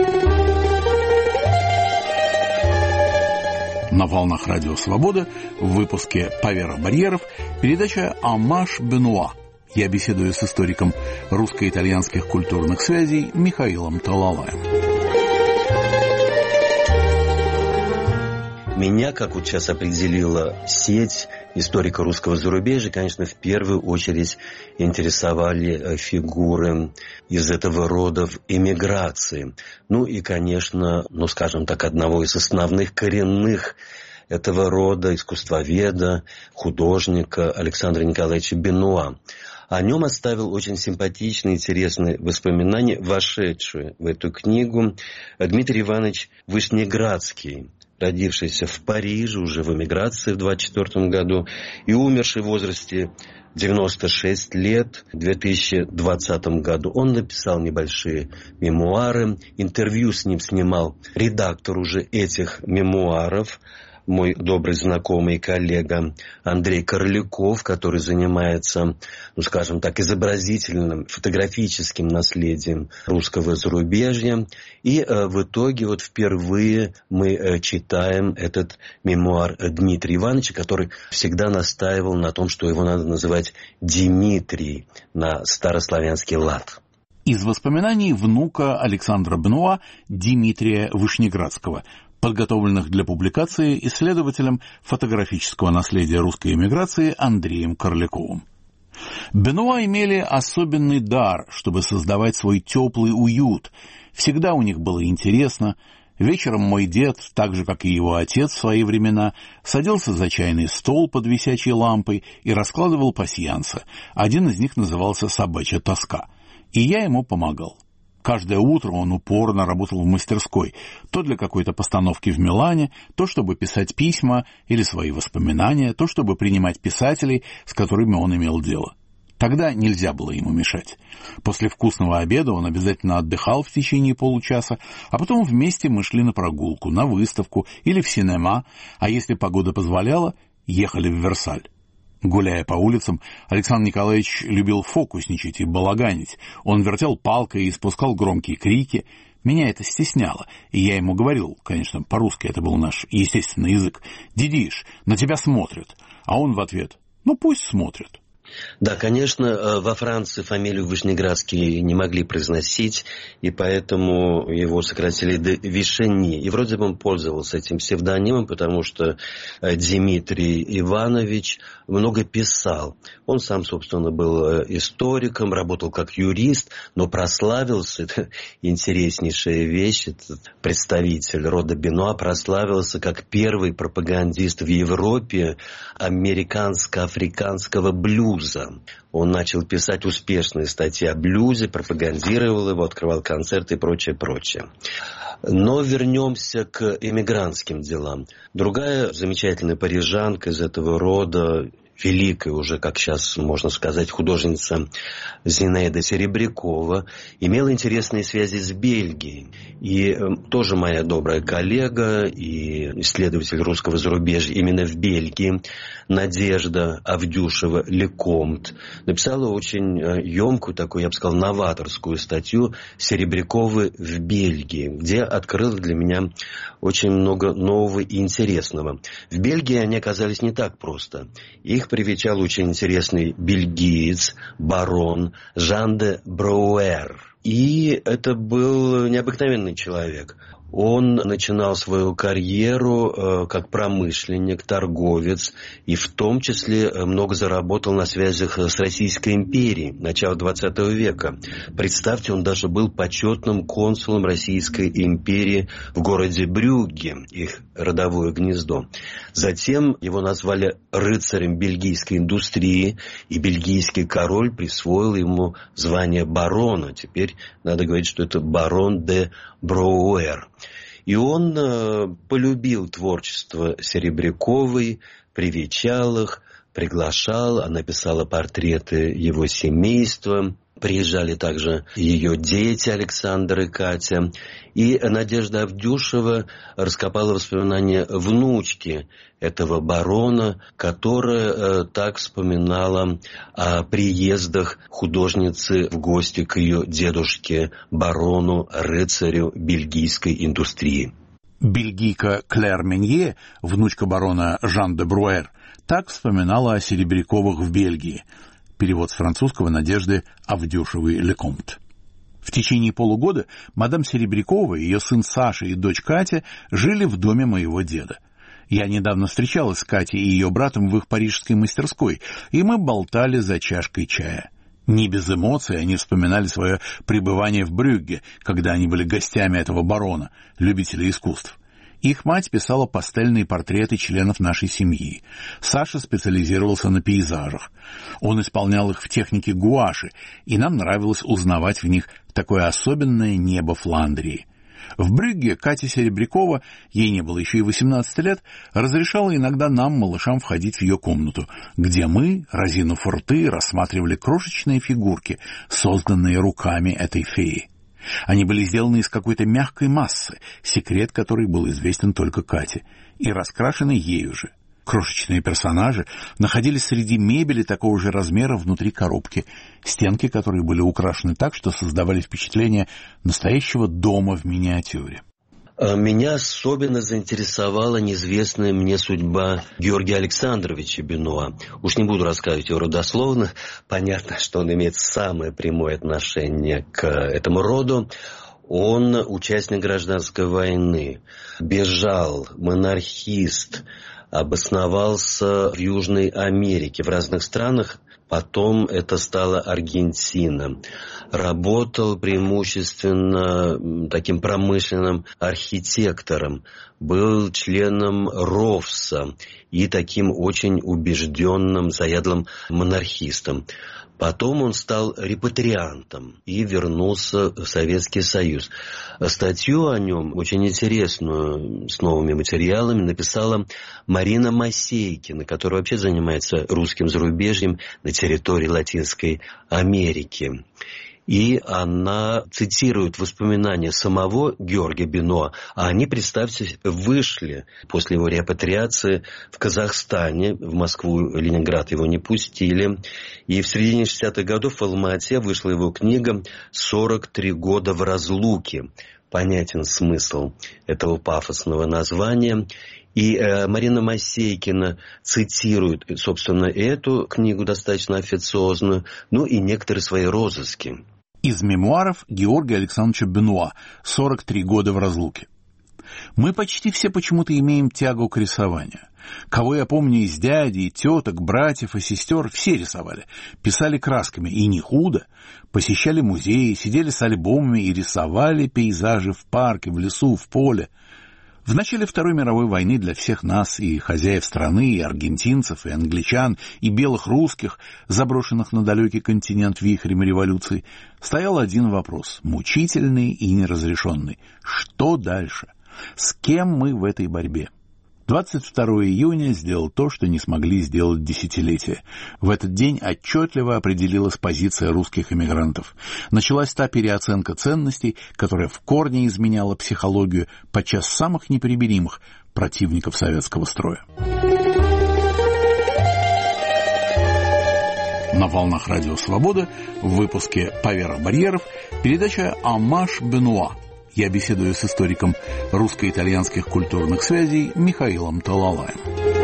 На волнах Радио Свобода в выпуске «Поверх барьеров» передача «Оммаж Бенуа». Я беседую с историком русско-итальянских культурных связей Михаилом Талалаем. Меня, как вот сейчас определила сеть историка русского зарубежья, конечно, в первую очередь интересовали фигуры из этого рода в эмиграции. И, конечно, скажем так, одного из основных коренных этого рода искусствоведа, художника Александра Николаевича Бенуа. О нем оставил очень симпатичные, интересные воспоминания, вошедшие в эту книгу, Дмитрий Иванович Вышнеградский. родившийся в Париже, уже в эмиграции в 1924 году, и умерший в возрасте 96 лет в 2020 году. Он написал небольшие мемуары, интервью с ним снимал редактор уже этих мемуаров, мой добрый знакомый и коллега Андрей Корляков, который занимается, скажем так, изобразительным, фотографическим наследием русского зарубежья. И в итоге впервые мы читаем этот мемуар Дмитрия Ивановича, который всегда настаивал на том, что его надо называть Димитрий на старославянский лад. Из воспоминаний внука Александра Бенуа Дмитрия Вышнеградского, подготовленных для публикации исследователем фотографического наследия русской эмиграции Андреем Корляковым. Бенуа имели особенный дар, чтобы создавать свой теплый уют. Всегда у них было интересно. Вечером мой дед, так же, как и его отец в свои времена, садился за чайный стол под висячей лампой и раскладывал пасьянсы. Один из них назывался «Собачья тоска». И я ему помогал. Каждое утро он упорно работал в мастерской, то для какой-то постановки в Милане, то чтобы писать письма или свои воспоминания, то чтобы принимать писателей, с которыми он имел дело. Тогда нельзя было ему мешать. После вкусного обеда он обязательно отдыхал в течение получаса, а потом вместе мы шли на прогулку, на выставку или в синема, а если погода позволяла, ехали в Версаль. Гуляя по улицам, Александр Николаевич любил фокусничать и балаганить. Он вертел палкой и испускал громкие крики. Меня это стесняло, и я ему говорил, конечно, по-русски это был наш естественный язык: «Дидиш, на тебя смотрят». А он в ответ: «Ну, пусть смотрят». Да, конечно, во Франции фамилию Вышнеградский не могли произносить, и поэтому его сократили до Вишени. И вроде бы он пользовался этим псевдонимом, потому что Дмитрий Иванович много писал. Он сам, собственно, был историком, работал как юрист, но прославился, это интереснейшая вещь, этот представитель рода Бенуа прославился как первый пропагандист в Европе американско-африканского блюза. Он начал писать успешные статьи о блюзе, пропагандировал его, открывал концерты и прочее. Но вернемся к эмигрантским делам. Другая замечательная парижанка из этого рода, великая уже, как сейчас можно сказать, художница Зинаида Серебрякова, имела интересные связи с Бельгией. И тоже моя добрая коллега и исследователь русского зарубежья именно в Бельгии, Надежда Авдюшева-Лекомт, написала очень емкую, такую, я бы сказал, новаторскую статью «Серебряковы в Бельгии», где открыла для меня очень много нового и интересного. В Бельгии они оказались не так просто. Их привечал очень интересный бельгиец, барон Жан де Бруэр. И это был необыкновенный человек. Он начинал свою карьеру как промышленник, торговец, и в том числе много заработал на связях с Российской империей начала XX века. Представьте, он даже был почетным консулом Российской империи в городе Брюгге, их родовое гнездо. Затем его назвали рыцарем бельгийской индустрии, и бельгийский король присвоил ему звание барона. Теперь надо говорить, что это барон де Бруэр. И он полюбил творчество Серебряковой, привечал их, приглашал, она писала портреты его семейства. Приезжали также ее дети Александр и Катя. И Надежда Авдюшева раскопала воспоминания внучки этого барона, которая так вспоминала о приездах художницы в гости к ее дедушке, барону, рыцарю бельгийской индустрии. Бельгийка Клэр Менье, внучка барона Жан де Бруэр, так вспоминала о Серебряковых в Бельгии. Перевод с французского Надежды Авдюшевой-Лекомт. В течение полугода мадам Серебрякова, ее сын Саша и дочь Катя жили в доме моего деда. Я недавно встречалась с Катей и ее братом в их парижской мастерской, и мы болтали за чашкой чая. Не без эмоций они вспоминали свое пребывание в Брюгге, когда они были гостями этого барона, любителя искусств. Их мать писала пастельные портреты членов нашей семьи. Саша специализировался на пейзажах. Он исполнял их в технике гуаши, и нам нравилось узнавать в них такое особенное небо Фландрии. В Брюгге Катя Серебрякова, ей не было еще и 18 лет, разрешала иногда нам, малышам, входить в ее комнату, где мы, разинув рты, рассматривали крошечные фигурки, созданные руками этой феи. Они были сделаны из какой-то мягкой массы, секрет которой был известен только Кате, и раскрашены ею же. Крошечные персонажи находились среди мебели такого же размера внутри коробки, стенки которой были украшены так, что создавали впечатление настоящего дома в миниатюре. Меня особенно заинтересовала неизвестная мне судьба Георгия Александровича Бенуа. Уж не буду рассказывать его родословно. Понятно, что он имеет самое прямое отношение к этому роду. Он участник гражданской войны, бежал, монархист, обосновался в Южной Америке, в разных странах. Потом это стала Аргентина. Работал преимущественно таким промышленным архитектором. Был членом РОВСа и таким очень убежденным, заядлым монархистом. Потом он стал репатриантом и вернулся в Советский Союз. Статью о нем, очень интересную, с новыми материалами, написала Марина Масейкина, которая вообще занимается русским зарубежьем на территории Латинской Америки. И она цитирует воспоминания самого Георгия Бенуа, а они, представьте, вышли после его репатриации в Казахстане, в Москву, Ленинград его не пустили. И в середине 60-х годов в Алма-Ате вышла его книга «43 года в разлуке». Понятен смысл этого пафосного названия. И Марина Масейкина цитирует, собственно, эту книгу достаточно официозную, ну и некоторые свои розыски. Из мемуаров Георгия Александровича Бенуа «43 года в разлуке». Мы почти все почему-то имеем тягу к рисованию. Кого я помню из дядей, теток, братьев и сестер, все рисовали, писали красками, и не худо. Посещали музеи, сидели с альбомами и рисовали пейзажи в парке, в лесу, в поле. В начале Второй мировой войны для всех нас, и хозяев страны, и аргентинцев, и англичан, и белых русских, заброшенных на далекий континент вихрем революции, стоял один вопрос, мучительный и неразрешенный. Что дальше? С кем мы в этой борьбе? 22 июня сделал то, что не смогли сделать десятилетия. В этот день отчетливо определилась позиция русских эмигрантов. Началась та переоценка ценностей, которая в корне изменяла психологию подчас самых непримиримых противников советского строя. На волнах Радио Свобода в выпуске «Поверх барьеров» передача «Оммаж Бенуа». Я беседую с историком русско-итальянских культурных связей Михаилом Талалаем.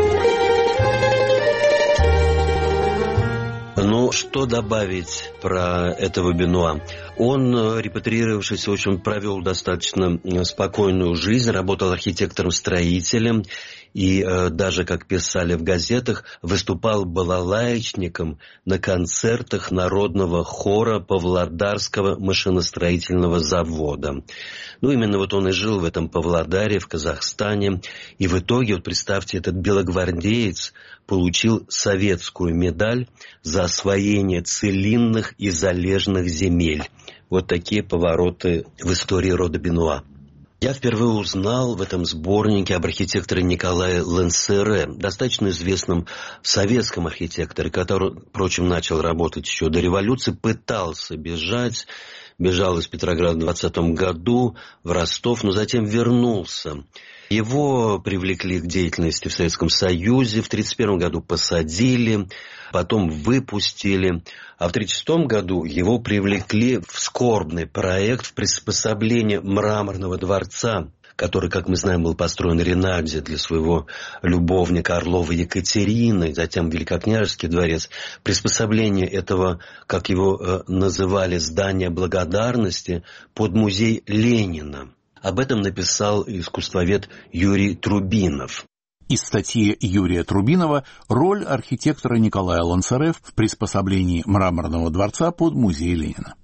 Ну, что добавить про этого Бенуа? Он, репатриировавшись, в общем, провел достаточно спокойную жизнь, работал архитектором-строителем и даже, как писали в газетах, выступал балалаечником на концертах народного хора Павлодарского машиностроительного завода. Ну, именно вот он и жил в этом Павлодаре, в Казахстане. И в итоге, вот представьте, этот белогвардеец получил советскую медаль за освоение целинных и залежных земель. Вот такие повороты в истории рода Бенуа. Я впервые узнал в этом сборнике об архитекторе Николае Ленсере, достаточно известном советском архитекторе, который, впрочем, начал работать еще до революции, пытался бежать, бежал из Петрограда в 20 году в Ростов, но затем вернулся. Его привлекли к деятельности в Советском Союзе, в 1931 году посадили, потом выпустили, а в 1936 году его привлекли в скорбный проект в приспособление Мраморного дворца, который, как мы знаем, был построен Ринальди для своего любовника Орловой Екатерины, затем Великокняжеский дворец. Приспособление этого, как его называли, здания благодарности под музей Ленина. Об этом написал искусствовед Юрий Трубинов. Из статьи Юрия Трубинова «Роль архитектора Николая Ленсере в приспособлении Мраморного дворца под музей Ленина».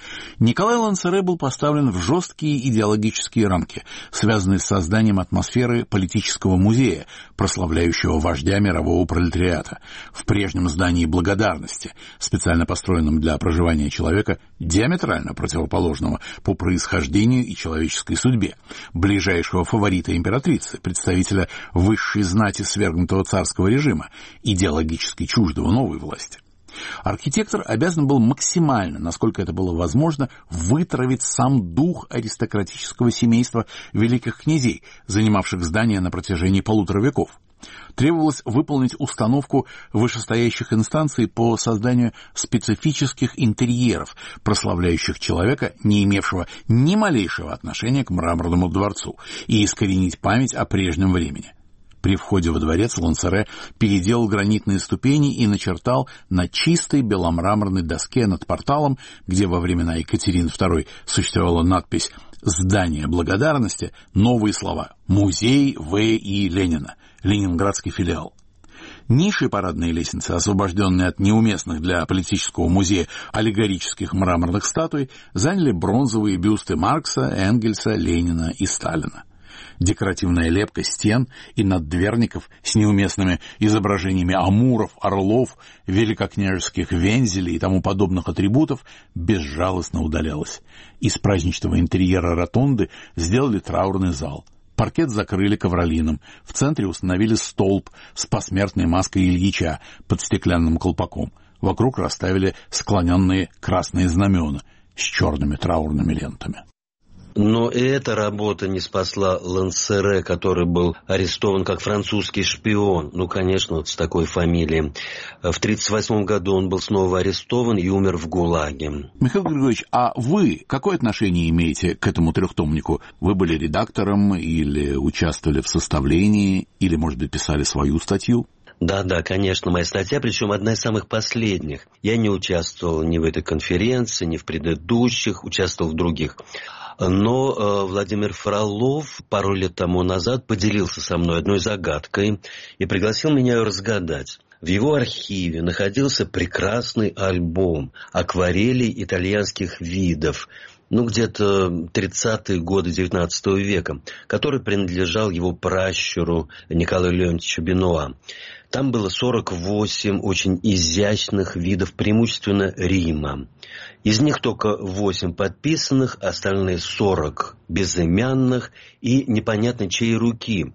Николай Лансаре был поставлен в жесткие идеологические рамки, связанные с созданием атмосферы политического музея, прославляющего вождя мирового пролетариата, в прежнем здании Благодарности, специально построенном для проживания человека, диаметрально противоположного по происхождению и человеческой судьбе, ближайшего фаворита императрицы, представителя высшей знати свергнутого царского режима, идеологически чуждого новой власти. Архитектор обязан был максимально, насколько это было возможно, вытравить сам дух аристократического семейства великих князей, занимавших здание на протяжении 1,5 века. Требовалось выполнить установку вышестоящих инстанций по созданию специфических интерьеров, прославляющих человека, не имевшего ни малейшего отношения к Мраморному дворцу, и искоренить память о прежнем времени. При входе во дворец Лансаре переделал гранитные ступени и начертал на чистой беломраморной доске над порталом, где во времена Екатерины II существовала надпись «Здание благодарности», новые слова «Музей В.И. Ленина», Ленинградский филиал. Ниши парадной лестницы, освобожденные от неуместных для политического музея аллегорических мраморных статуй, заняли бронзовые бюсты Маркса, Энгельса, Ленина и Сталина. Декоративная лепка стен и наддверников с неуместными изображениями амуров, орлов, великокняжеских вензелей и тому подобных атрибутов безжалостно удалялась. Из праздничного интерьера ротонды сделали траурный зал. Паркет закрыли ковролином. В центре установили столб с посмертной маской Ильича под стеклянным колпаком. Вокруг расставили склоненные красные знамена с черными траурными лентами. Но эта работа не спасла Лансаре, который был арестован как французский шпион. Ну, конечно, вот с такой фамилией. В 1938 году он был снова арестован и умер в ГУЛАГе. Михаил Григорьевич, а вы какое отношение имеете к этому трехтомнику? Вы были редактором или участвовали в составлении, или, может быть, писали свою статью? Да, конечно, моя статья, причем одна из самых последних. Я не участвовал ни в этой конференции, ни в предыдущих, участвовал в других. Но Владимир Фролов пару лет тому назад поделился со мной одной загадкой и пригласил меня ее разгадать. В его архиве находился прекрасный альбом акварелей итальянских видов, где-то 30-е годы XIX века, который принадлежал его пращуру Николаю Леонтьевичу Бенуа. Там было 48 очень изящных видов, преимущественно Рима. Из них только 8 подписанных, остальные 40 безымянных и непонятно чьей руки.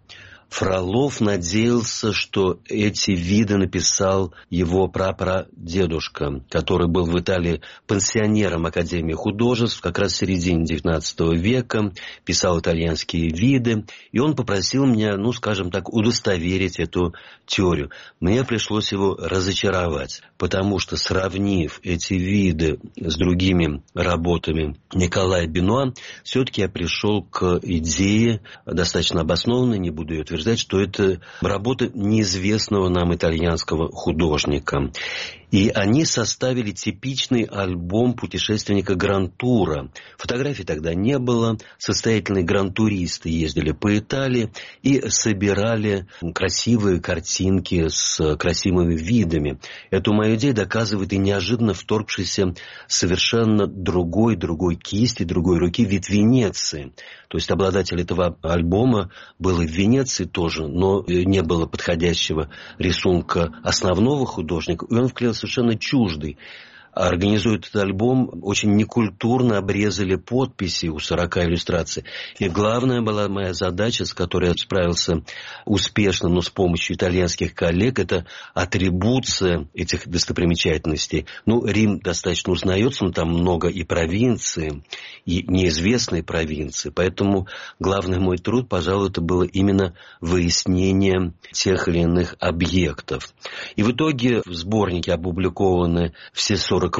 Фролов надеялся, что эти виды написал его прапрадедушка, который был в Италии пансионером Академии художеств как раз в середине XIX века, писал итальянские виды, и он попросил меня, скажем так, удостоверить эту теорию. Мне пришлось его разочаровать, потому что, сравнив эти виды с другими работами Николая Бенуа, все-таки я пришел к идее, достаточно обоснованной, не буду ее утверждать, что это работа неизвестного нам итальянского художника. И они составили типичный альбом путешественника гранд-тура. Фотографий тогда не было. Состоятельные гранд-туристы ездили по Италии и собирали красивые картинки с красивыми видами. Эту мою идею доказывает и неожиданно вторгшийся совершенно другой кисти, другой руки вид Венеции. То есть обладатель этого альбома был и в Венеции тоже, но не было подходящего рисунка основного художника, и он вклеил совершенно чуждый. Организуя этот альбом, очень некультурно обрезали подписи у 40 иллюстраций. И главная была моя задача, с которой я справился успешно, но с помощью итальянских коллег, это атрибуция этих достопримечательностей. Рим достаточно узнается, но там много и провинций, и неизвестной провинции. Поэтому главный мой труд, пожалуй, это было именно выяснение тех или иных объектов. И в итоге в сборнике опубликованы все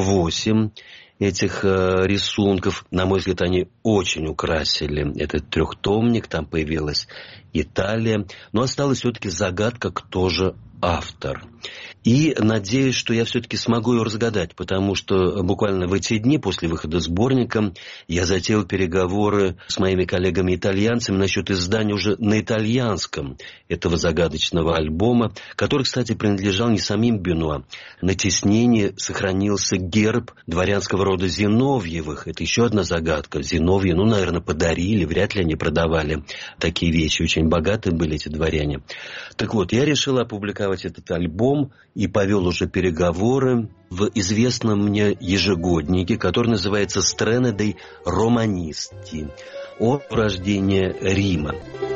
48 этих рисунков. На мой взгляд, они очень украсили этот трехтомник. Там появилась Италия. Но осталась все-таки загадка, кто же автор. И надеюсь, что я все-таки смогу ее разгадать, потому что буквально в эти дни после выхода сборника я затеял переговоры с моими коллегами-итальянцами насчет издания уже на итальянском этого загадочного альбома, который, кстати, принадлежал не самим Бенуа. На тиснении сохранился герб дворянского рода Зиновьевых. Это еще одна загадка. Зиновьи, наверное, подарили, вряд ли они продавали такие вещи. Очень богатые были эти дворяне. Так вот, я решил опубликовать этот альбом и повел уже переговоры в известном мне ежегоднике, который называется «Strene dei Romanisti» о рождении Рима.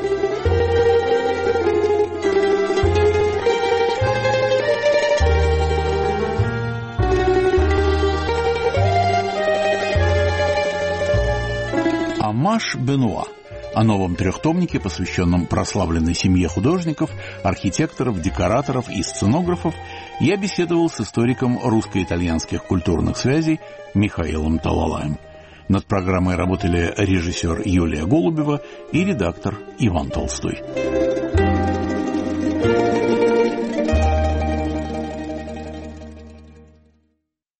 Омаж Бенуа. О новом трехтомнике, посвященном прославленной семье художников, архитекторов, декораторов и сценографов, я беседовал с историком русско-итальянских культурных связей Михаилом Талалаем. Над программой работали режиссер Юлия Голубева и редактор Иван Толстой.